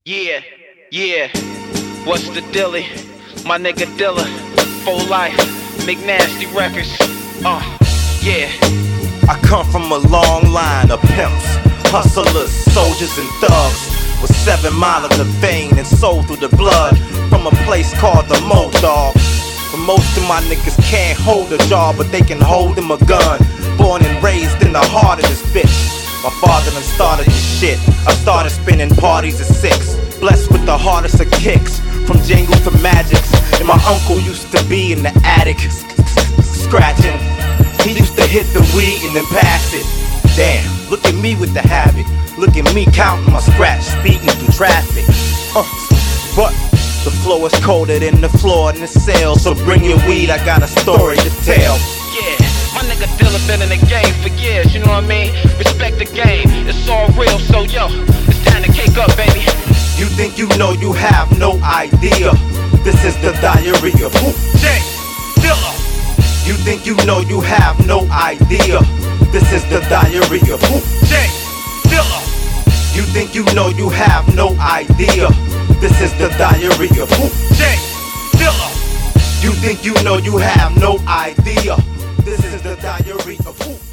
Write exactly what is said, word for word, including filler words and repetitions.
Yeah, yeah, what's the dilly? My nigga Dilla, full life, McNasty Records, uh, yeah. I come from a long line of pimps, hustlers, soldiers and thugs, with seven mile of the vein and soul through the blood, from a place called the Mo Dog. But most of my niggas can't hold a job, but they can hold them a gun. Born and raised in the heart of this bitch. My father done started this shit. I started spinning parties at six, blessed with the hardest of kicks, from jingles to magics. And my uncle used to be in the attic, scratching. He used to hit the weed and then pass it. Damn, look at me with the habit. Look at me counting my scratch, speeding through traffic. Uh, but the floor is colder than the floor in the cell, so bring your weed, I got a story to tell. Yeah, my nigga Dilla been in the game for years, you know what I mean? Respect the game, it's all real, so yo, it's time to cake up, baby. You think you know, you have no idea. This is the diary of who? J. Dilla. You think you know, you have no idea. This is the diary of who? J. Dilla. You think you know, you have no idea. This is the diary of who? J. Dilla. You think you know, you have no idea. This is the diary of who?